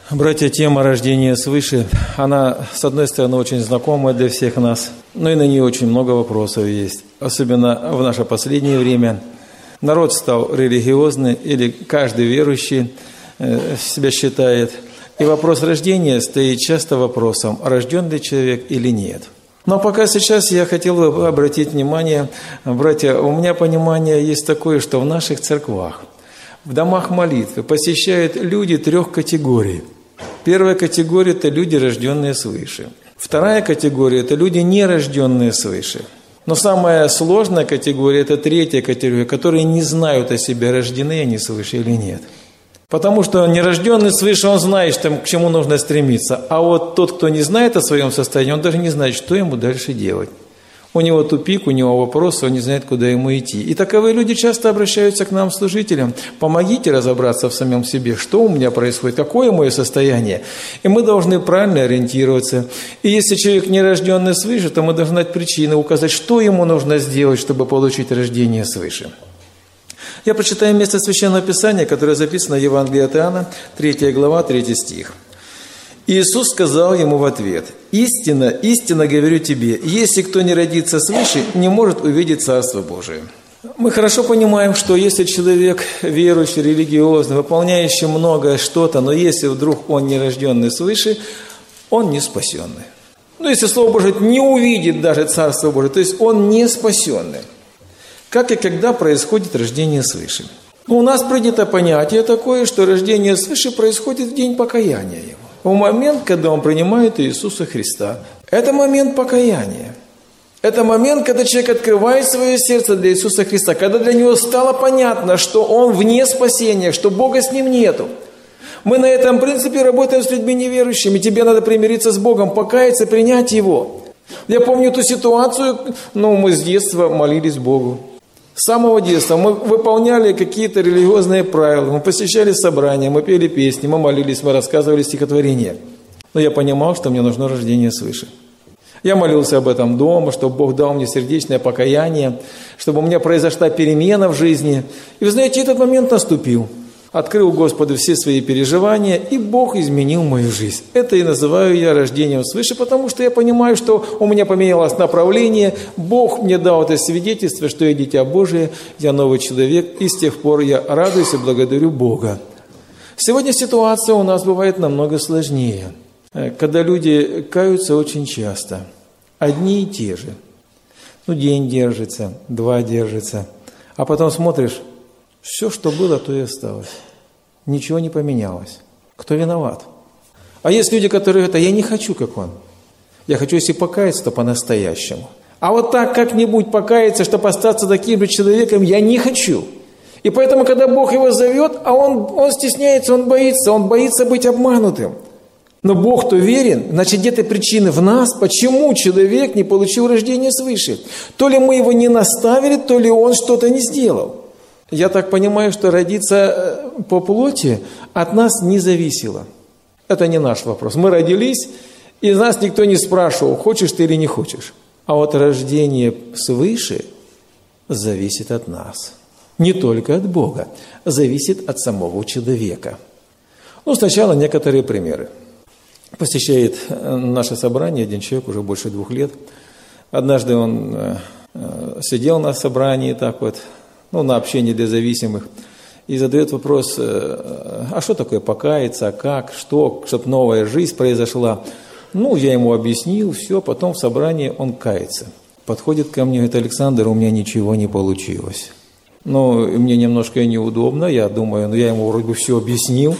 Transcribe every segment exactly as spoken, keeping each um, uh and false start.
Братья, тема рождения свыше, она, с одной стороны, очень знакомая для всех нас, но и на нее очень много вопросов есть. Особенно в наше последнее время. Народ стал религиозный, или каждый верующий себя считает. И вопрос рождения стоит часто вопросом, рожден ли человек или нет. Но пока сейчас я хотел бы обратить внимание, братья, у меня понимание есть такое, что в наших церквах, в домах молитвы посещают люди трех категорий. Первая категория – это люди, рожденные свыше. Вторая категория – это люди, не рожденные свыше. Но самая сложная категория – это третья категория, которые не знают о себе, рождены они свыше или нет. Потому что нерожденный свыше, он знает, что, к чему нужно стремиться. А вот тот, кто не знает о своем состоянии, он даже не знает, что ему дальше делать. У него тупик, у него вопросы, он не знает, куда ему идти. И таковые люди часто обращаются к нам, служителям. Помогите разобраться в самом себе, что у меня происходит, какое мое состояние. И мы должны правильно ориентироваться. И если человек не рожденный свыше, то мы должны дать причины, указать, что ему нужно сделать, чтобы получить рождение свыше. Я прочитаю место Священного Писания, которое записано в Евангелии от Иоанна, третья глава, третий стих. Иисус сказал ему в ответ: «Истинно, истинно говорю тебе, если кто не родится свыше, не может увидеть Царство Божие». Мы хорошо понимаем, что если человек верующий, религиозный, выполняющий многое что-то, но если вдруг он не рожденный свыше, он не спасенный. Ну, если Слово Божие не увидит даже Царство Божие, то есть он не спасенный. Как и когда происходит рождение свыше? Ну, у нас принято понятие такое, что рождение свыше происходит в день покаяния его. В момент, когда он принимает Иисуса Христа. Это момент покаяния. Это момент, когда человек открывает свое сердце для Иисуса Христа, когда для него стало понятно, что он вне спасения, что Бога с ним нету. Мы на этом принципе работаем с людьми неверующими. Тебе надо примириться с Богом, покаяться, принять Его. Я помню ту ситуацию, ну, мы с детства молились Богу. С самого детства мы выполняли какие-то религиозные правила, мы посещали собрания, мы пели песни, мы молились, мы рассказывали стихотворения. Но я понимал, что мне нужно рождение свыше. Я молился об этом дома, чтобы Бог дал мне сердечное покаяние, чтобы у меня произошла перемена в жизни. И вы знаете, этот момент наступил. Открыл Господу все свои переживания, и Бог изменил мою жизнь. Это и называю я рождением свыше, потому что я понимаю, что у меня поменялось направление. Бог мне дал это свидетельство, что я дитя Божие, я новый человек, и с тех пор я радуюсь и благодарю Бога. Сегодня ситуация у нас бывает намного сложнее, когда люди каются очень часто, одни и те же. Ну, день держится, два держится, а потом смотришь, все, что было, то и осталось. Ничего не поменялось. Кто виноват? А есть люди, которые говорят: а я не хочу, как он. Я хочу, если покаяться, то по-настоящему. А вот так как-нибудь покаяться, чтобы остаться таким же человеком, я не хочу. И поэтому, когда Бог его зовет, а он, он стесняется, он боится, он боится быть обманутым. Но Бог-то верен, значит, где-то причины в нас, почему человек не получил рождение свыше. То ли мы его не наставили, то ли он что-то не сделал. Я так понимаю, что родиться по плоти от нас не зависело. Это не наш вопрос. Мы родились, и нас никто не спрашивал, хочешь ты или не хочешь. А вот рождение свыше зависит от нас. Не только от Бога, зависит от самого человека. Ну, сначала некоторые примеры. Посещает наше собрание один человек уже больше двух лет. Однажды он сидел на собрании так вот, ну, на общении для зависимых, и задает вопрос: а что такое покаяться, а как, что, чтобы новая жизнь произошла. Ну, я ему объяснил, все, потом в собрании он кается. Подходит ко мне, говорит: Александр, у меня ничего не получилось. Ну, мне немножко неудобно, я думаю, ну, я ему вроде бы все объяснил.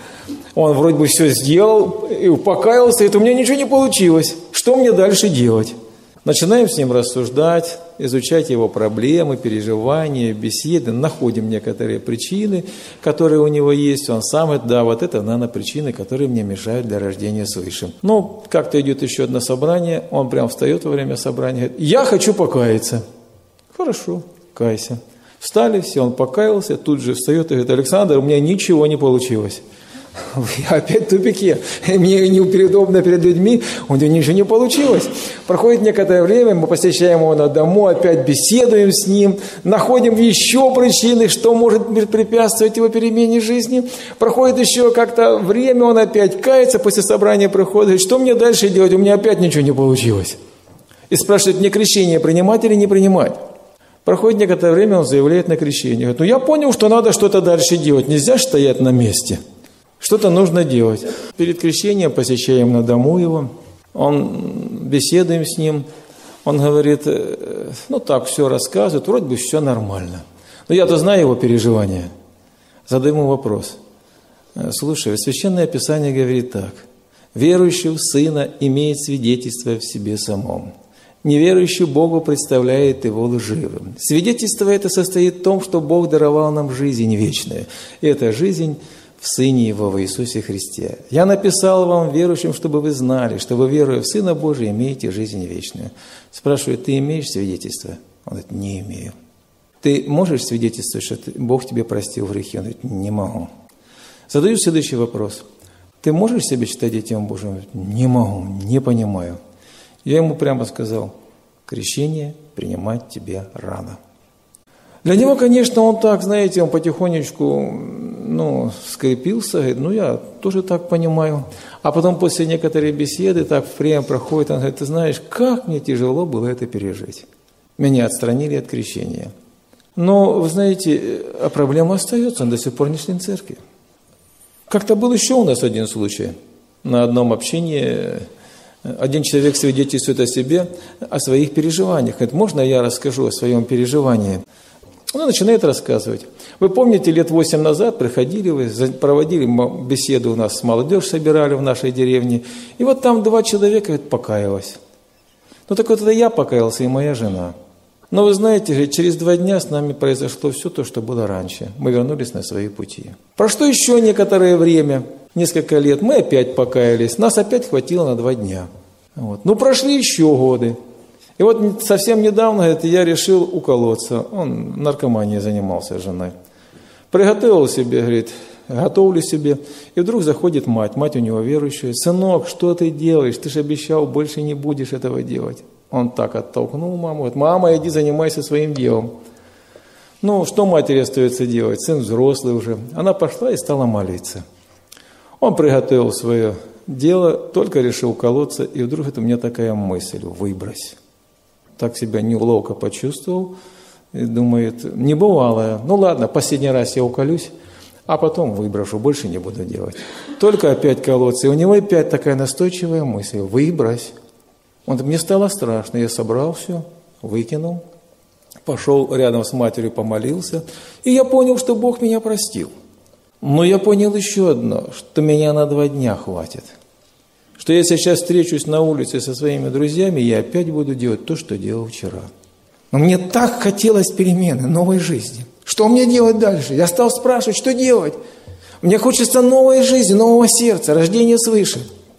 Он вроде бы все сделал, и покаялся, говорит: у меня ничего не получилось. Что мне дальше делать? Начинаем с ним рассуждать, изучать его проблемы, переживания, беседы, находим некоторые причины, которые у него есть. Он сам говорит: да, вот это, наверное, причины, которые мне мешают для рождения свыше. Ну, как-то идет еще одно собрание, он прям встает во время собрания, говорит: я хочу покаяться. Хорошо, кайся. Встали все, он покаялся, тут же встает и говорит: Александр, у меня ничего не получилось. Я опять в тупике. Мне неудобно перед людьми, у него ничего не получилось. Проходит некоторое время, мы посещаем его на дому, опять беседуем с ним, находим еще причины, что может препятствовать его перемене жизни. Проходит еще как-то время, он опять кается, после собрания приходит, что мне дальше делать, у меня опять ничего не получилось. И спрашивает, мне крещение принимать или не принимать? Проходит некоторое время, он заявляет на крещение. Говорит, ну я понял, что надо что-то дальше делать, нельзя стоять на месте. Что-то нужно делать. Перед крещением посещаем на дому его, он, беседуем с ним, он говорит, ну так, все рассказывает, вроде бы все нормально. Но я-то знаю его переживания. Задаю ему вопрос. Слушай, Священное Писание говорит так. Верующий в Сына имеет свидетельство в себе самом. Неверующий Богу представляет его лживым. Свидетельство это состоит в том, что Бог даровал нам жизнь вечную. И эта жизнь в Сыне Его, в Иисусе Христе. Я написал вам, верующим, чтобы вы знали, что вы, веруя в Сына Божия, имеете жизнь вечную. Спрашивает, ты имеешь свидетельство? Он говорит, не имею. Ты можешь свидетельствовать, что Бог тебе простил грехи? Он говорит, не могу. Задаю следующий вопрос. Ты можешь себя считать Детем Божьим? Он говорит, не могу, не понимаю. Я ему прямо сказал, крещение принимать тебе рано. Для него, конечно, он так, знаете, он потихонечку, ну, скрепился, говорит, ну, я тоже так понимаю. А потом после некоторой беседы, так время проходит, он говорит, ты знаешь, как мне тяжело было это пережить. Меня отстранили от крещения. Но, вы знаете, а проблема остается, он до сих пор не член церкви. Как-то был еще у нас один случай. На одном общении один человек свидетельствует о себе, о своих переживаниях. Говорит, можно я расскажу о своем переживании? Он начинает рассказывать. Вы помните, лет восемь назад приходили, вы проводили беседу у нас с молодежью, собирали в нашей деревне. И вот там два человека, говорит, покаялось. Ну так вот это я покаялся и моя жена. Но вы знаете, через два дня с нами произошло все то, что было раньше. Мы вернулись на свои пути. Прошло еще некоторое время, несколько лет, мы опять покаялись. Нас опять хватило на два дня. Вот. Ну прошли еще годы. И вот совсем недавно это я решил уколоться. Он наркоманией занимался с женой. Приготовил себе, говорит, готовлю себе. И вдруг заходит мать, мать у него верующая. Сынок, что ты делаешь? Ты же обещал, больше не будешь этого делать. Он так оттолкнул маму. Говорит, мама, иди занимайся своим делом. Ну, что матери остается делать? Сын взрослый уже. Она пошла и стала молиться. Он приготовил свое дело, только решил уколоться. И вдруг это у меня такая мысль, выбрось. Так себя неловко почувствовал, и думает, небывалое. Ну ладно, последний раз я уколюсь, а потом выброшу, больше не буду делать. Только опять колоться. И у него опять такая настойчивая мысль, выбрось. Он, мне стало страшно, я собрал все, выкинул, пошел рядом с матерью, помолился, и я понял, что Бог меня простил. Но я понял еще одно, что меня на два дня хватит. Что если я сейчас встречусь на улице со своими друзьями, я опять буду делать то, что делал вчера. Но мне так хотелось перемены, новой жизни. Что мне делать дальше? Я стал спрашивать, что делать? Мне хочется новой жизни, нового сердца, рождения свыше.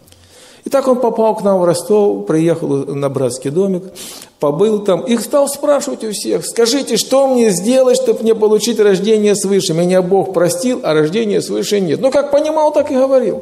И так он попал к нам в Ростов, приехал на братский домик, побыл там и стал спрашивать у всех, скажите, что мне сделать, чтобы мне получить рождение свыше? Меня Бог простил, а рождения свыше нет. Ну, как понимал, так и говорил.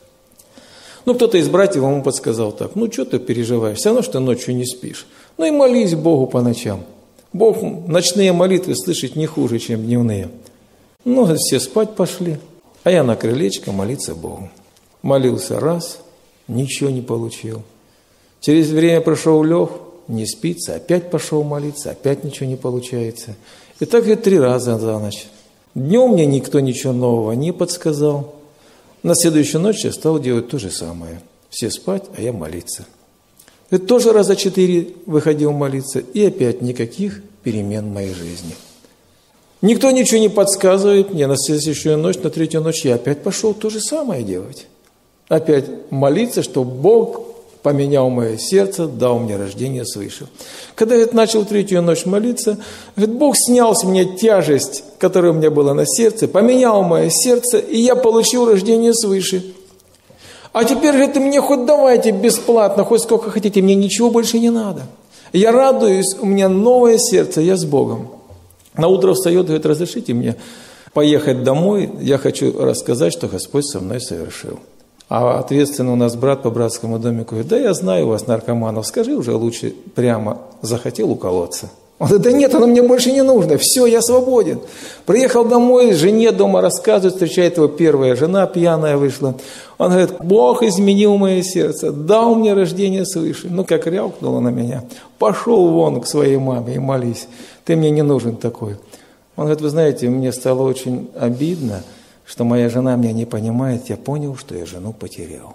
Ну, кто-то из братьев ему подсказал так, ну, что ты переживаешь, все равно, что ночью не спишь. Ну, и молись Богу по ночам. Бог ночные молитвы слышит не хуже, чем дневные. Ну, все спать пошли, а я на крылечко молиться Богу. Молился раз, ничего не получил. Через время прошел лег, не спится, опять пошел молиться, опять ничего не получается. И так и три раза за ночь. Днем мне никто ничего нового не подсказал. На следующую ночь я стал делать то же самое. Все спать, а я молиться. И тоже раза четыре выходил молиться, и опять никаких перемен в моей жизни. Никто ничего не подсказывает мне. На следующую ночь, на третью ночь я опять пошел то же самое делать. Опять молиться, чтобы Бог поменял мое сердце, дал мне рождение свыше. Когда я начал третью ночь молиться, говорит, Бог снял с меня тяжесть, которая у меня была на сердце, поменял мое сердце, и я получил рождение свыше. А теперь, говорит, мне хоть давайте бесплатно, хоть сколько хотите, мне ничего больше не надо. Я радуюсь, у меня новое сердце, я с Богом. На утро встает, говорит, разрешите мне поехать домой, я хочу рассказать, что Господь со мной совершил. А ответственно у нас брат по братскому домику говорит: да я знаю вас, наркоманов, скажи уже лучше прямо, захотел уколоться. Он говорит: да нет, оно мне больше не нужно, все, я свободен. Приехал домой, жене дома рассказывает, встречает его первая жена, пьяная вышла. Он говорит: Бог изменил мое сердце, дал мне рождение свыше. Ну, как рявкнула на меня: пошел вон к своей маме и молись, ты мне не нужен такой. Он говорит: вы знаете, мне стало очень обидно, что моя жена меня не понимает, я понял, что я жену потерял.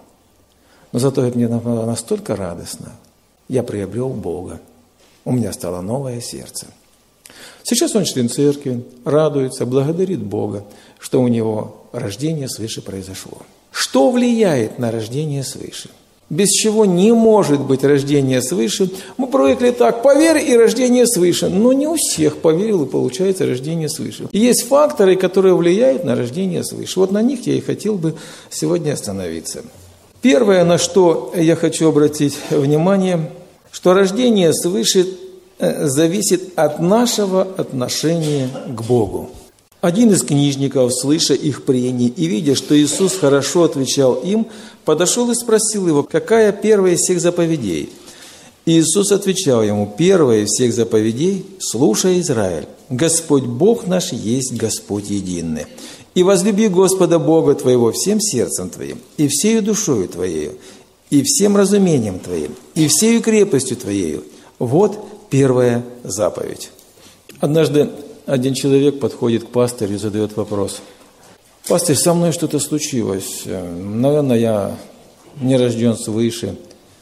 Но зато мне было настолько радостно, я приобрел Бога. У меня стало новое сердце. Сейчас он член церкви, радуется, благодарит Бога, что у него рождение свыше произошло. Что влияет на рождение свыше? Без чего не может быть рождение свыше? Мы привыкли так: поверь и рождение свыше. Но не у всех поверил и получается рождение свыше. И есть факторы, которые влияют на рождение свыше. Вот на них я и хотел бы сегодня остановиться. Первое, на что я хочу обратить внимание, что рождение свыше зависит от нашего отношения к Богу. Один из книжников, слыша их прения и видя, что Иисус хорошо отвечал им, подошел и спросил его: какая первая из всех заповедей? И Иисус отвечал ему: первая из всех заповедей: слушай, Израиль, Господь Бог наш есть Господь единый. И возлюби Господа Бога твоего всем сердцем твоим, и всею душою твоею, и всем разумением твоим, и всею крепостью твоею. Вот первая заповедь. Однажды один человек подходит к пастырю и задает вопрос: пастырь, со мной что-то случилось. Наверное, я не рожден свыше,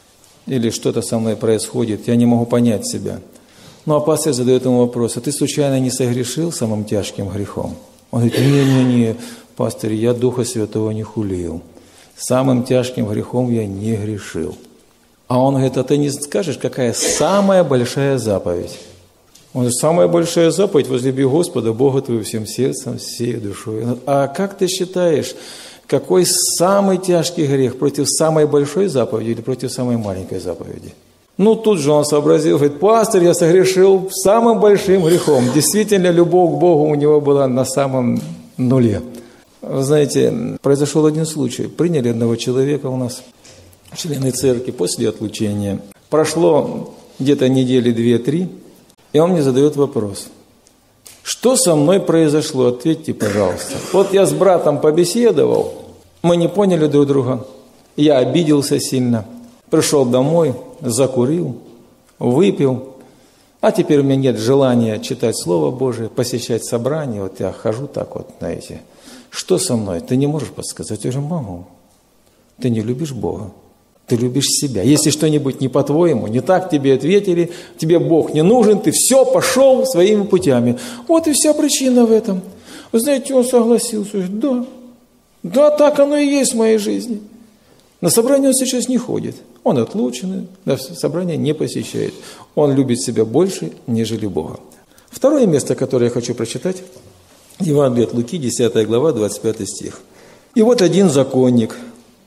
или что-то со мной происходит, я не могу понять себя. Ну, а пастырь задает ему вопрос: а ты случайно не согрешил самым тяжким грехом? Он говорит: не-не-не, пастырь, я Духа Святого не хулил. Самым тяжким грехом я не грешил. А он говорит: а ты не скажешь, какая самая большая заповедь? Он говорит: самая большая заповедь: возлюби Господа Бога твоего всем сердцем, всей душой. Он говорит: а как ты считаешь, какой самый тяжкий грех? Против самой большой заповеди или против самой маленькой заповеди? Ну, тут же он сообразил, говорит: пастырь, я согрешил самым большим грехом. Действительно, любовь к Богу у него была на самом нуле. Вы знаете, произошел один случай. Приняли одного человека у нас, члены церкви, после отлучения. Прошло где-то недели две-три, и он мне задает вопрос: что со мной произошло? Ответьте, пожалуйста. Вот я с братом побеседовал, мы не поняли друг друга, я обиделся сильно, пришел домой, закурил, выпил, а теперь у меня нет желания читать Слово Божие, посещать собрания, вот я хожу так вот, знаете. Что со мной? Ты не можешь подсказать? Я же могу. Ты не любишь Бога. Ты любишь себя. Если что-нибудь не по-твоему, не так тебе ответили, тебе Бог не нужен, ты все, пошел своими путями. Вот и вся причина в этом. Вы знаете, он согласился. Говорит: да, да, так оно и есть в моей жизни. На собрание он сейчас не ходит. Он отлученный, на собрание не посещает. Он любит себя больше, нежели Бога. Второе место, которое я хочу прочитать, Евангелие от Луки, десятая глава, двадцать пятый стих. И вот один законник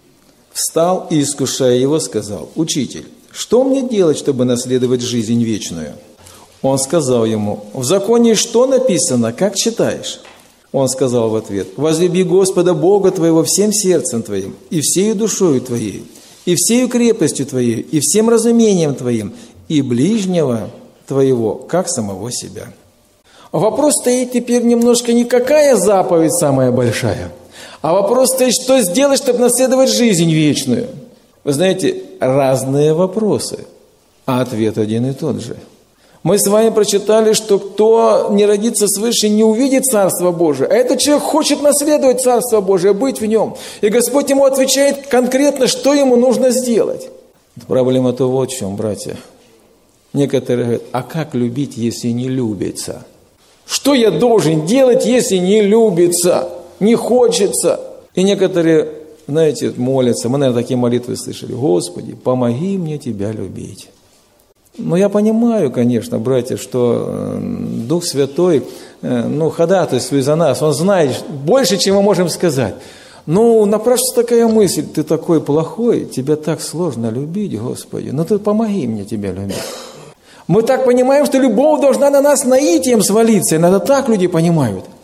встал и, искушая его, сказал: «Учитель, что мне делать, чтобы наследовать жизнь вечную?» Он сказал ему: «В законе что написано, как читаешь?» Он сказал в ответ: «Возлюби Господа Бога твоего всем сердцем твоим, и всею душою твоей, и всею крепостью твоей, и всем разумением твоим, и ближнего твоего, как самого себя». Вопрос стоит теперь немножко не какая заповедь самая большая, а вопрос стоит, что сделать, чтобы наследовать жизнь вечную. Вы знаете, разные вопросы, а ответ один и тот же. Мы с вами прочитали, что кто не родится свыше, не увидит Царство Божие. А этот человек хочет наследовать Царство Божие, быть в нем. И Господь ему отвечает конкретно, что ему нужно сделать. Проблема-то вот в чем, братья. Некоторые говорят: а как любить, если не любится? Что я должен делать, если не любится, не хочется? И некоторые, знаете, молятся. Мы, наверное, такие молитвы слышали: «Господи, помоги мне Тебя любить». Но я понимаю, конечно, братья, что Дух Святой, ну, ходатайствует за нас. Он знает больше, чем мы можем сказать. Ну, напрашивается такая мысль: ты такой плохой, тебя так сложно любить, Господи. Ну, ты помоги мне Тебя любить. Мы так понимаем, что любовь должна на нас наитием свалиться. Иногда так люди понимают.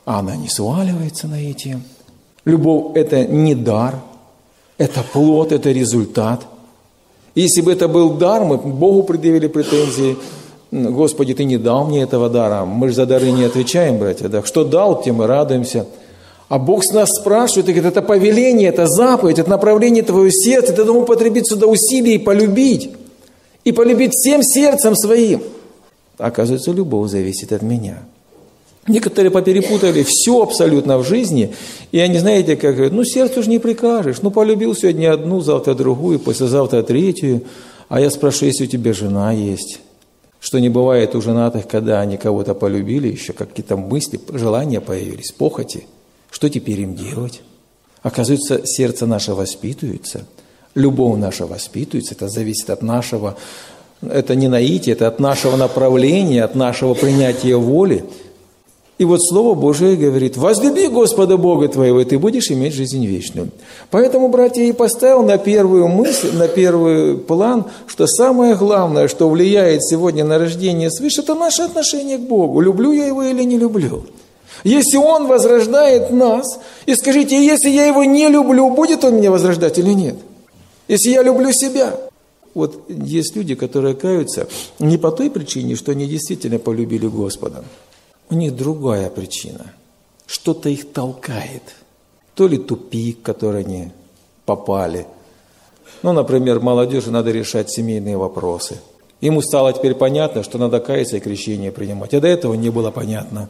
а она не сваливается на эти. Любовь – это не дар, это плод, это результат. Если бы это был дар, мы Богу предъявили претензии. Господи, Ты не дал мне этого дара. Мы же за дары не отвечаем, братья. Да? Что дал, тем мы радуемся. А Бог с нас спрашивает, и говорит, это повеление, это заповедь, это направление твоего сердца. Ты должен употребить сюда усилия и полюбить. И полюбить всем сердцем своим. Оказывается, любовь зависит от меня. Некоторые поперепутали все абсолютно в жизни, и они, знаете, как говорят, ну, сердцу же не прикажешь, ну, полюбил сегодня одну, завтра другую, послезавтра третью, а я спрашиваю, если у тебя жена есть, что не бывает у женатых, когда они кого-то полюбили, еще какие-то мысли, желания появились, похоти, что теперь им делать? Оказывается, сердце наше воспитывается, любовь наша воспитывается, это зависит от нашего, это не наитие, это от нашего направления, от нашего принятия воли. И вот Слово Божие говорит, возлюби Господа Бога твоего, и ты будешь иметь жизнь вечную. Поэтому, братья, и поставил на первую мысль, на первый план, что самое главное, что влияет сегодня на рождение свыше, это наше отношение к Богу. Люблю я Его или не люблю? Если Он возрождает нас, и скажите, если я Его не люблю, будет Он меня возрождать или нет? Если я люблю себя. Вот есть люди, которые каются не по той причине, что они действительно полюбили Господа. У них другая причина. Что-то их толкает. То ли тупик, в который они попали. Ну, например, молодежи надо решать семейные вопросы. Ему стало теперь понятно, что надо каяться и крещение принимать. А до этого не было понятно.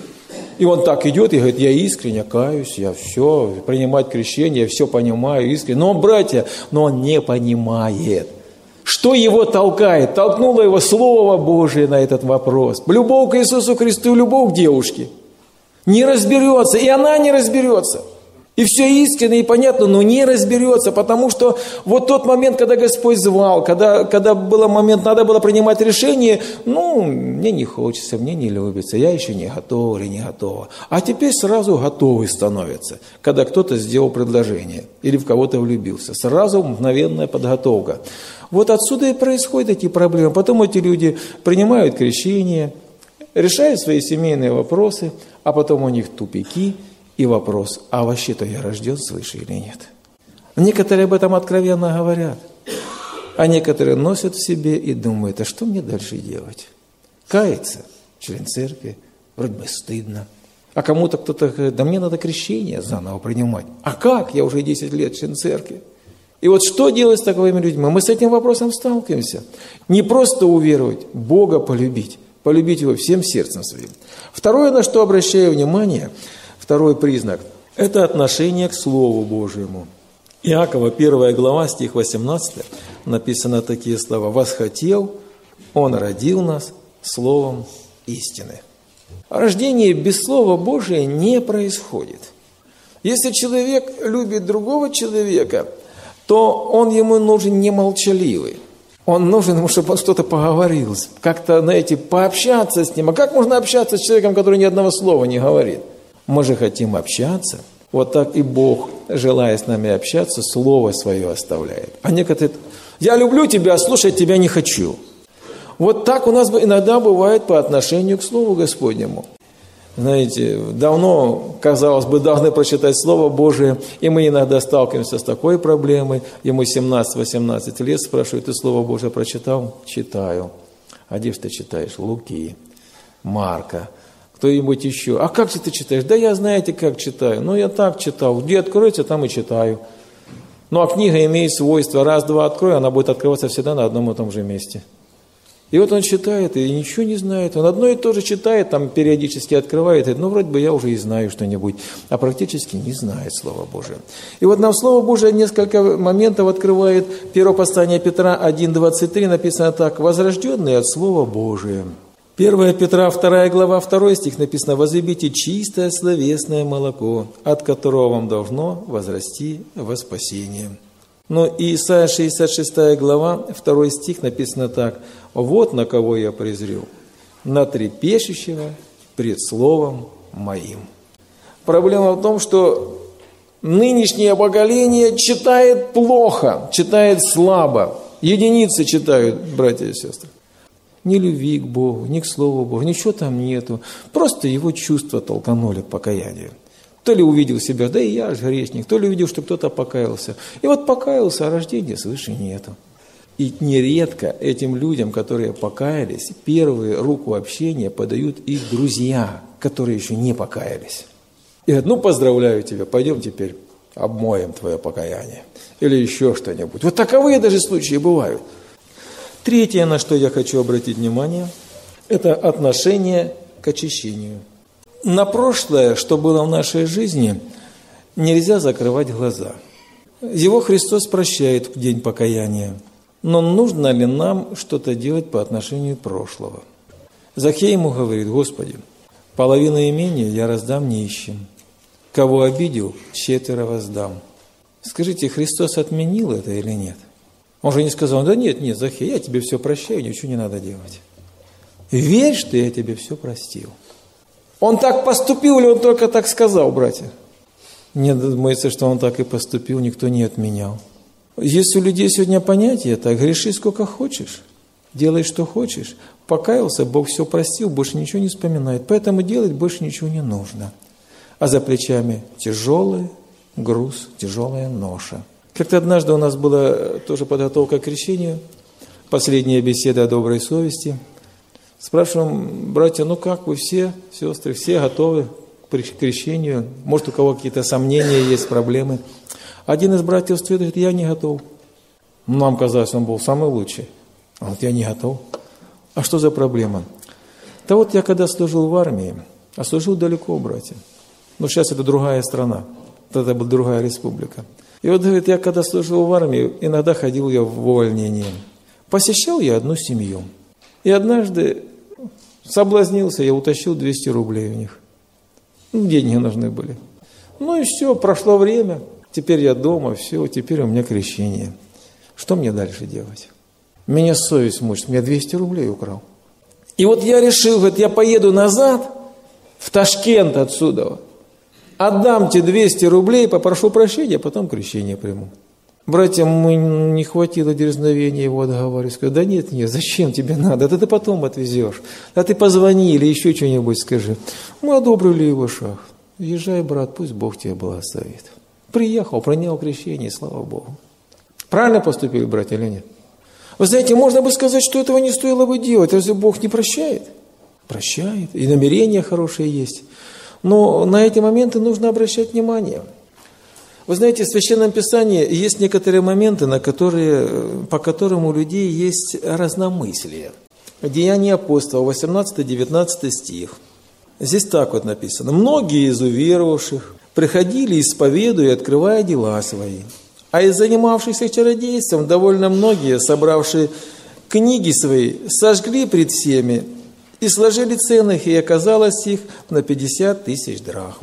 И он так идет и говорит, я искренне каюсь, я все, принимать крещение, я все понимаю искренне. Но, братья, но он не понимает. Что его толкает? Толкнуло его Слово Божие на этот вопрос. Любовь к Иисусу Христу, любовь к девушке. Не разберется, и она не разберется. И все искренне и понятно, но не разберется, потому что вот тот момент, когда Господь звал, когда, когда был момент, надо было принимать решение, ну, мне не хочется, мне не любится, я еще не готов или не готова. А теперь сразу готовы становятся, когда кто-то сделал предложение или в кого-то влюбился. Сразу мгновенная подготовка. Вот отсюда и происходят эти проблемы. Потом эти люди принимают крещение, решают свои семейные вопросы, а потом у них тупики и вопрос, а вообще-то я рожден свыше или нет? Некоторые об этом откровенно говорят, а некоторые носят в себе и думают, а что мне дальше делать? Каяться, член церкви, вроде бы стыдно. А кому-то кто-то говорит, да мне надо крещение заново принимать. А как? Я уже десять лет член церкви. И вот что делать с такими людьми? Мы с этим вопросом сталкиваемся. Не просто уверовать, Бога полюбить. Полюбить Его всем сердцем своим. Второе, на что обращаю внимание, второй признак, это отношение к Слову Божьему. Иакова, первая глава, стих восемнадцатый, написано такие слова. «Восхотел, Он родил нас словом истины». Рождение без Слова Божия не происходит. Если человек любит другого человека, то он ему нужен не молчаливый. Он нужен ему, чтобы он что-то поговорил, как-то, знаете, пообщаться с ним. А как можно общаться с человеком, который ни одного слова не говорит? Мы же хотим общаться. Вот так и Бог, желая с нами общаться, Слово Свое оставляет. А некоторые, я люблю тебя, а слушать тебя не хочу. Вот так у нас иногда бывает по отношению к Слову Господнему. Знаете, давно, казалось бы, должны прочитать Слово Божие, и мы иногда сталкиваемся с такой проблемой. Ему семнадцать-восемнадцать лет, спрашивают, ты Слово Божие прочитал? Читаю. А где же ты читаешь? Луки, Марка, кто-нибудь еще. А как же ты читаешь? Да я, знаете, как читаю. Ну, я так читал. Где откроется, там и читаю. Ну, а книга имеет свойство, раз-два открою, она будет открываться всегда на одном и том же месте. И вот он читает, и ничего не знает. Он одно и то же читает, там периодически открывает, и, ну, вроде бы я уже и знаю что-нибудь, а практически не знает Слово Божие. И вот нам Слово Божие несколько моментов открывает. Первое послание Петра один двадцать три написано так: «Возрожденные от Слова Божия». первое Петра, вторая глава, второй стих написано: «Возлюбите чистое словесное молоко, от которого вам должно возрасти во спасение». Но и Исайя шестьдесят шестая глава, второй стих написано так: «Вот на кого я презрел, на трепещущего пред словом моим». Проблема в том, что нынешнее поколение читает плохо, читает слабо. Единицы читают, братья и сестры. ни любви к Богу, ни к Слову Богу, ничего там нету. Просто его чувства толканули к покаянию. То ли увидел себя, да и я же грешник, то ли увидел, что кто-то покаялся. И вот покаялся, а рождения свыше нету. И нередко этим людям, которые покаялись, первую руку общения подают их друзья, которые еще не покаялись. И говорят, ну поздравляю тебя, пойдем теперь обмоем твое покаяние. Или еще что-нибудь. Вот таковые даже случаи бывают. Третье, на что я хочу обратить внимание, это отношение к очищению. На прошлое, что было в нашей жизни, нельзя закрывать глаза. Его Христос прощает в день покаяния. Но нужно ли нам что-то делать по отношению к прошлого? Захей ему говорит, Господи, половину имения я раздам нищим. Кого обидел, четверо воздам. Скажите, Христос отменил это или нет? Он же не сказал, да нет, нет, Захей, я тебе все прощаю, ничего не надо делать. Верь, что я тебе все простил. Он так поступил или он только так сказал, братья? Мне думается, что он так и поступил, никто не отменял. Есть у людей сегодня понятие так, греши сколько хочешь, делай что хочешь. Покаялся, Бог все простил, больше ничего не вспоминает. Поэтому делать больше ничего не нужно. А за плечами тяжелый груз, тяжелая ноша. Как-то однажды у нас была тоже подготовка к крещению, последняя беседа о доброй совести. Спрашиваем, братья, ну как вы все, сестры, все готовы к крещению? Может, у кого какие-то сомнения есть, проблемы? Один из братьев стоит и говорит, я не готов. Нам казалось, он был самый лучший. А вот я не готов. А что за проблема? Да вот я когда служил в армии, а служил далеко, братья. Ну, сейчас это другая страна. Тогда была другая республика. И вот, говорит, я когда служил в армии, иногда ходил я в увольнение. Посещал я одну семью. И однажды соблазнился, я утащил двести рублей у них. Ну, деньги нужны были. Ну и все, прошло время. Теперь я дома, все, теперь у меня крещение. Что мне дальше делать? Меня совесть мучит, меня двести рублей украл. И вот я решил, говорит, я поеду назад, в Ташкент отсюда, отдам тебе двести рублей, попрошу прощения, а потом крещение приму. Братьям мы не хватило дерзновения его отговаривать. Сказали, да нет, нет, зачем тебе надо? Это ты потом отвезешь. А ты позвони или еще что-нибудь скажи. Мы одобрили его шаг. Езжай, брат, пусть Бог тебя благословит. Приехал, принял крещение, слава Богу. Правильно поступили, братья, или нет? Вы знаете, можно бы сказать, что этого не стоило бы делать. Разве Бог не прощает? Прощает. И намерения хорошие есть. Но на эти моменты нужно обращать внимание. Вы знаете, в Священном Писании есть некоторые моменты, на которые, по которым у людей есть разномыслие. Деяния апостолов, восемнадцатый-девятнадцатый стих. Здесь так вот написано. «Многие из уверовавших приходили, исповедуя и открывая дела свои. А из занимавшихся чародейством довольно многие, собравшие книги свои, сожгли пред всеми и сложили цены их, и оказалось их на пятьдесят тысяч драхм».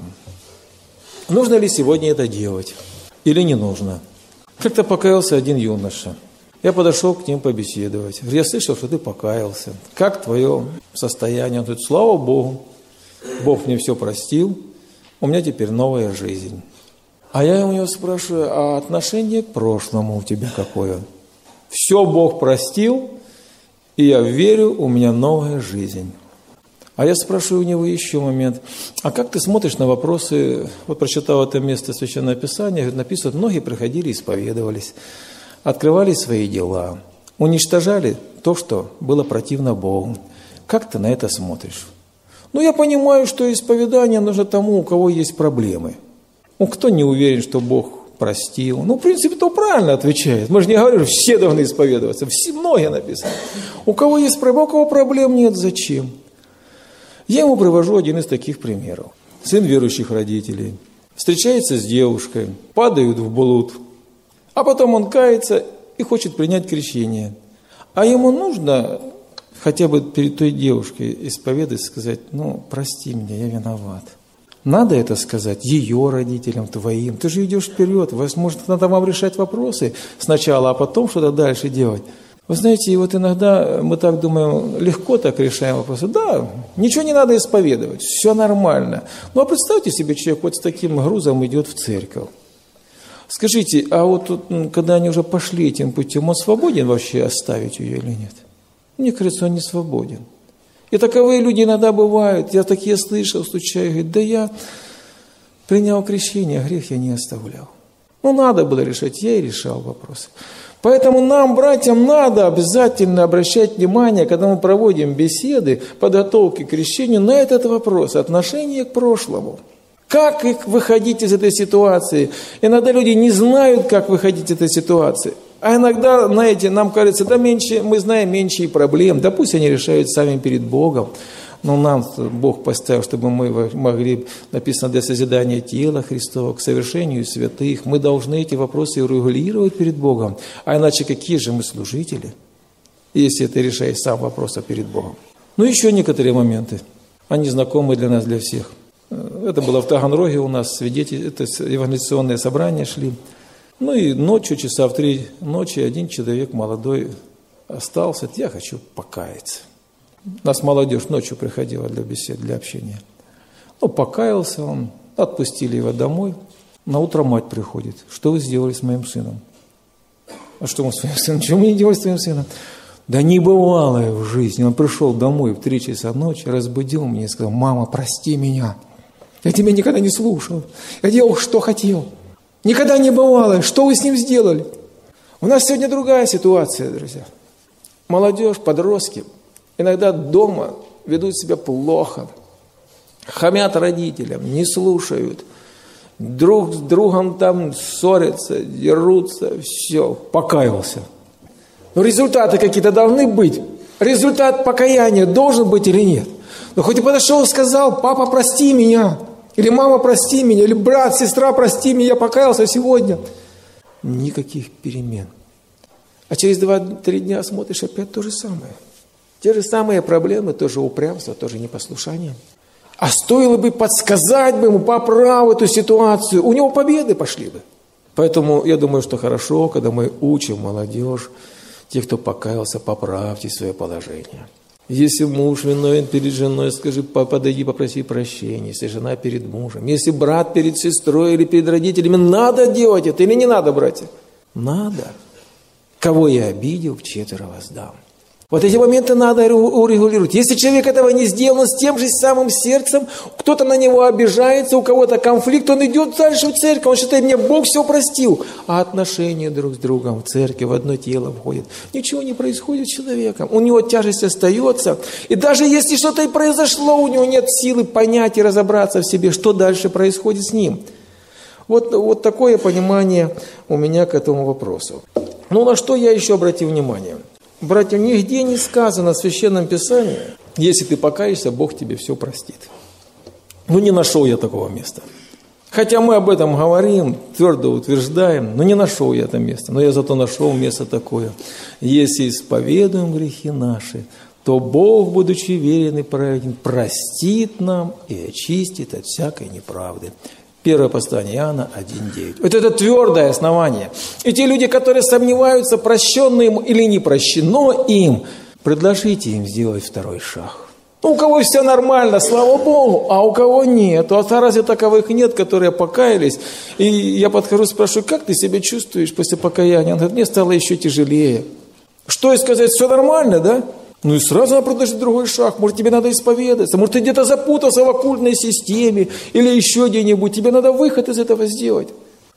Нужно ли сегодня это делать? Или не нужно? Как-то покаялся один юноша. Я подошел к ним побеседовать. Говорю, я слышал, что ты покаялся. Как твое состояние? Он говорит, слава Богу, Бог мне все простил, у меня теперь новая жизнь. А я у него спрашиваю, а отношение к прошлому у тебя какое? Все Бог простил, и я верю, у меня новая жизнь. А я спрашиваю у него еще момент, а как ты смотришь на вопросы, вот прочитал это место Священного Писания, написано, многие приходили, исповедовались, открывали свои дела, уничтожали то, что было противно Богу. Как ты на это смотришь? Ну, я понимаю, что исповедание нужно тому, у кого есть проблемы. Ну, кто не уверен, что Бог простил? Ну, в принципе, то правильно отвечает. Мы же не говорим, что все должны исповедоваться. Все, многие написано. У кого есть проблемы, у кого проблем нет, зачем? Я ему привожу один из таких примеров. Сын верующих родителей встречается с девушкой, падают в блуд, а потом он кается и хочет принять крещение. А ему нужно хотя бы перед той девушкой исповедать, сказать, ну, прости меня, я виноват. Надо это сказать ее родителям, твоим. Ты же идешь вперед, возможно, надо вам решать вопросы сначала, а потом что-то дальше делать. Вы знаете, и вот иногда мы так думаем, легко так решаем вопросы. Да, ничего не надо исповедовать, все нормально. Ну, а представьте себе, человек вот с таким грузом идет в церковь. Скажите, а вот тут, когда они уже пошли этим путем, он свободен вообще оставить ее или нет? Мне кажется, он не свободен. И таковые люди иногда бывают. Я такие слышал, стучаю, говорит, да я принял крещение, грех я не оставлял. Ну, надо было решать, я и решал вопросы. Поэтому нам, братьям, надо обязательно обращать внимание, когда мы проводим беседы, подготовки к крещению, на этот вопрос, отношение к прошлому. Как выходить из этой ситуации? Иногда люди не знают, как выходить из этой ситуации. А иногда, знаете, нам кажется, да меньше, мы знаем меньше проблем, да пусть они решают сами перед Богом. Но нам Бог поставил, чтобы мы могли, написано, для созидания тела Христова, к совершению святых. Мы должны эти вопросы регулировать перед Богом. А иначе какие же мы служители, если ты решаешь сам вопросы перед Богом? Ну, еще некоторые моменты. Они знакомы для нас, для всех. Это было в Таганроге у нас, свидетели, это евангелизационные собрания шли. Ну и ночью, часа в три ночи, один человек молодой остался. Я хочу покаяться. У нас молодежь ночью приходила для бесед, для общения. Ну, покаялся он, отпустили его домой. На утро мать приходит. Что вы сделали с моим сыном? А что мы с твоим сыном? Ничего мы не делали с твоим сыном? Да небывалое в жизни. Он пришел домой в три часа ночи, разбудил меня и сказал, мама, прости меня. Я тебя никогда не слушал. Я делал, что хотел. Никогда не бывало. Что вы с ним сделали? У нас сегодня другая ситуация, друзья. Молодежь, подростки иногда дома ведут себя плохо, хамят родителям, не слушают, друг с другом там ссорятся, дерутся, все, покаялся. Но результаты какие-то должны быть. Результат покаяния должен быть или нет? Но хоть и подошел и сказал, папа, прости меня, или мама, прости меня, или брат, сестра, прости меня, я покаялся сегодня. Никаких перемен. А через два-три дня смотришь, опять то же самое. Те же самые проблемы, тоже упрямство, тоже непослушание. А стоило бы подсказать бы ему, поправить эту ситуацию, у него победы пошли бы. Поэтому я думаю, что хорошо, когда мы учим молодежь, те, кто покаялся, поправьте свое положение. Если муж виновен перед женой, скажи, подойди, попроси прощения. Если жена перед мужем, если брат перед сестрой или перед родителями, надо делать это или не надо, братья? Надо. Кого я обидел, вчетверо воздам. Вот эти моменты надо урегулировать. Если человек этого не сделал, он с тем же самым сердцем, кто-то на него обижается, у кого-то конфликт, он идет дальше в церковь, он считает, мне Бог все простил. А отношения друг с другом в церкви в одно тело входят. Ничего не происходит с человеком, у него тяжесть остается. И даже если что-то и произошло, у него нет силы понять и разобраться в себе, что дальше происходит с ним. Вот, вот такое понимание у меня к этому вопросу. Ну, на что я еще обратил внимание? Братья, нигде не сказано в Священном Писании, если ты покаешься, Бог тебе все простит. Ну, не нашел я такого места. Хотя мы об этом говорим, твердо утверждаем, но не нашел я это место. Но я зато нашел место такое. Если исповедуем грехи наши, то Бог, будучи верен и праведен, простит нам и очистит от всякой неправды. Первое послание Иоанна один девять. Вот это твердое основание. И те люди, которые сомневаются, прощено им или не прощено им, предложите им сделать второй шаг. Ну, у кого все нормально, слава Богу, а у кого нет. А разве таковых нет, которые покаялись? И я подхожу, спрашиваю, как ты себя чувствуешь после покаяния? Он говорит, мне стало еще тяжелее. Что и сказать, все нормально, да? Ну и сразу надо предложить другой шаг. Может, тебе надо исповедаться, может, ты где-то запутался в оккультной системе или еще где-нибудь. Тебе надо выход из этого сделать.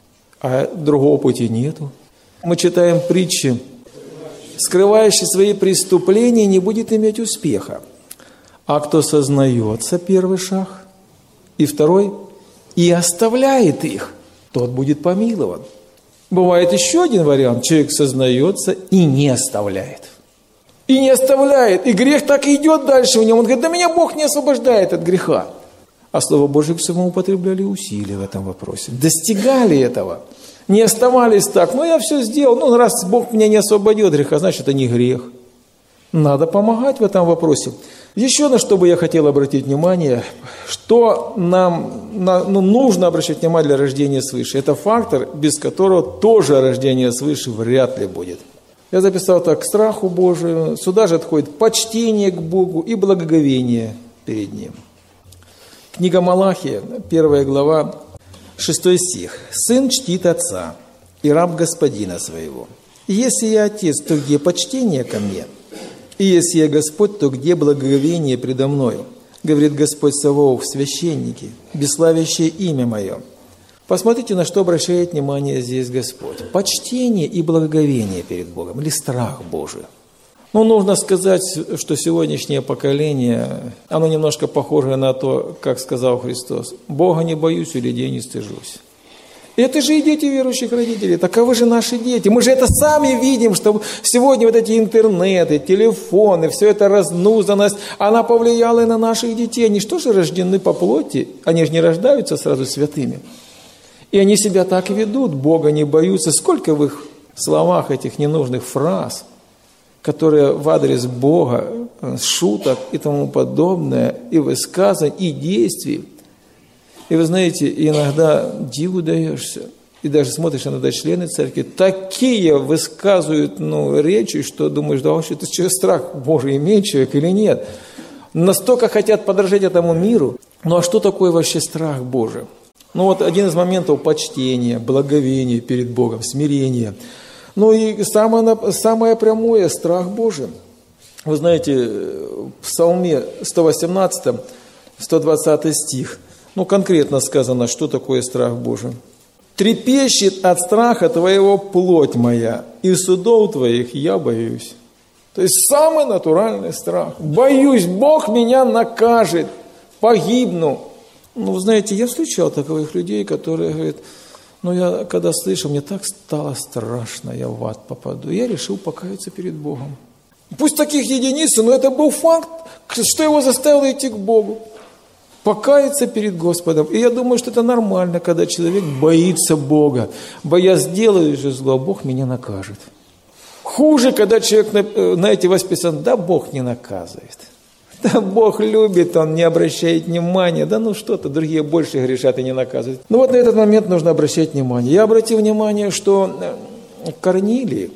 А другого пути нету. Мы читаем притчи. Скрывающий свои преступления не будет иметь успеха. А кто сознается, первый шаг, и второй, и оставляет их, тот будет помилован. Бывает еще один вариант. Человек сознается и не оставляет. И не оставляет. И грех так и идет дальше в нем. Он говорит, да меня Бог не освобождает от греха. А Слово Божие к всему употребляли усилия в этом вопросе. Достигали этого. Не оставались так. Ну, я все сделал. Ну, раз Бог меня не освободил от греха, значит, это не грех. Надо помогать в этом вопросе. Еще на что бы я хотел обратить внимание, что нам ну, нужно обращать внимание для рождения свыше. Это фактор, без которого тоже рождение свыше вряд ли будет. Я записал так, к страху Божию, сюда же отходит почтение к Богу и благоговение перед Ним. Книга Малахия, первая глава, шестой стих. «Сын чтит отца, и раб господина своего. И если я отец, то где почтение ко мне? И если я Господь, то где благоговение предо мною? Говорит Господь Саваоф, священники, бесславящее имя мое. Посмотрите, на что обращает внимание здесь Господь. Почтение и благоговение перед Богом, или страх Божий. Ну, нужно сказать, что сегодняшнее поколение, оно немножко похоже на то, как сказал Христос. Бога не боюсь, и людей не стыжусь. И это же и дети верующих родителей, таковы же наши дети. Мы же это сами видим, что сегодня вот эти интернеты, телефоны, все это разнузанность, она повлияла и на наших детей. Они что же рождены по плоти? Они же не рождаются сразу святыми. И они себя так ведут, Бога не боятся. Сколько в их словах этих ненужных фраз, которые в адрес Бога, шуток и тому подобное, и высказываний, и действий. И вы знаете, иногда диву даешься, и даже смотришь иногда члены церкви, такие высказывают ну, речи, что думаешь, да вообще, это что, страх Божий имеет человек или нет? Настолько хотят подражать этому миру. Ну а что такое вообще страх Божий? Ну вот один из моментов почтения, благовения перед Богом, смирения. Ну и самое, самое прямое – страх Божий. Вы знаете, в Псалме сто восемнадцатом, сто двадцатый стих, ну конкретно сказано, что такое страх Божий. «Трепещет от страха твоего плоть моя, и судов твоих я боюсь». То есть самый натуральный страх. Боюсь, Бог меня накажет, погибну. Ну, вы знаете, я встречал таковых людей, которые говорят, ну, я когда слышал, мне так стало страшно, я в ад попаду. Я решил покаяться перед Богом. Пусть таких единицы, но это был факт, что его заставило идти к Богу. Покаяться перед Господом. И я думаю, что это нормально, когда человек боится Бога. Боясь сделаю же зло, Бог меня накажет. Хуже, когда человек, знаете, восписан, да Бог не наказывает. Да Бог любит, Он не обращает внимания. Да ну что-то, другие больше грешат и не наказывают. Ну вот на этот момент нужно обращать внимание. Я обратил внимание, что Корнилий,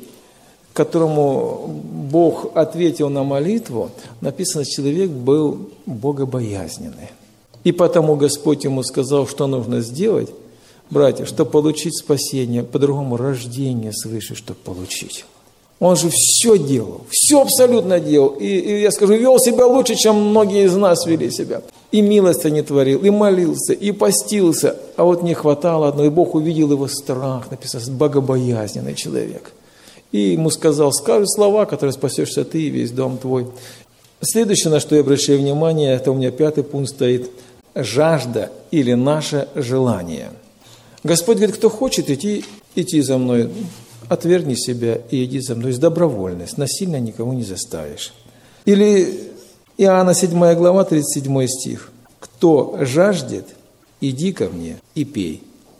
которому Бог ответил на молитву, написано, человек был богобоязненный. И потому Господь ему сказал, что нужно сделать, братья, чтобы получить спасение, по-другому рождение свыше, чтобы получить. Он же все делал, все абсолютно делал. И, и я скажу, вел себя лучше, чем многие из нас вели себя. И милости не творил, и молился, и постился. А вот не хватало одного, и Бог увидел его страх, написано, богобоязненный человек. И ему сказал, скажи слова, которые спасешься ты и весь дом твой. Следующее, на что я обращаю внимание, это у меня пятый пункт стоит, жажда или наше желание. Господь говорит, кто хочет идти, идти за мной, отвергни себя и иди за мной. То есть добровольность, насильно никого не заставишь. Или Иоанна седьмая глава, тридцать седьмой стих. Кто жаждет, иди ко мне и пей.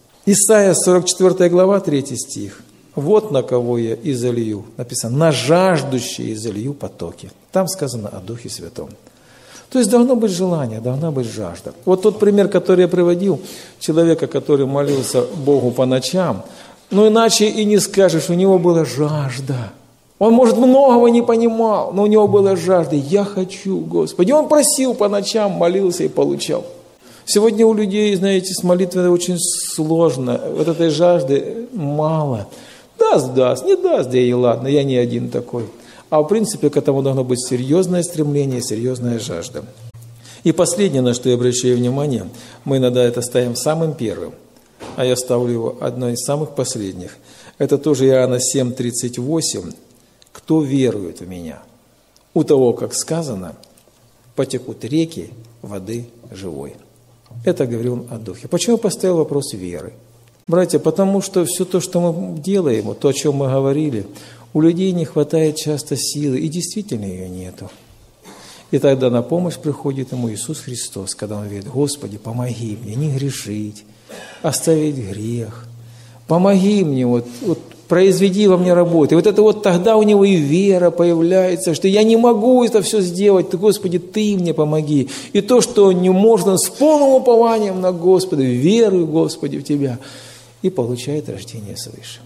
Исайя сорок четвёртая глава, третий стих. Вот на кого я изолью. Написано, на жаждущие изолью потоки. Там сказано о Духе Святом. То есть должно быть желание, должна быть жажда. Вот тот пример, который я приводил, человека, который молился Богу по ночам, но иначе и не скажешь, у него была жажда. Он, может, многого не понимал, но у него была жажда. Я хочу, Господи. Он просил по ночам, молился и получал. Сегодня у людей, знаете, с молитвой очень сложно. Вот этой жажды мало. Даст, даст, не даст, да и ладно, я не один такой. А в принципе к этому должно быть серьезное стремление, серьезная жажда. И последнее, на что я обращаю внимание, мы иногда это ставим самым первым, а я ставлю его одной из самых последних. Это тоже Иоанна семь тридцать восемь. «Кто верует в Меня? У того, как сказано, потекут реки воды живой». Это говорил он о Духе. Почему я поставил вопрос веры? Братья, потому что все то, что мы делаем, то, о чем мы говорили, у людей не хватает часто силы, и действительно ее нету. И тогда на помощь приходит ему Иисус Христос, когда он говорит, Господи, помоги мне не грешить, оставить грех, помоги мне, вот, вот произведи во мне работу. И вот это вот тогда у него и вера появляется, что я не могу это все сделать, ты, Господи, Ты мне помоги. И то, что не можно, с полным упованием на Господа, верую, Господи, в Тебя, и получает рождение свыше.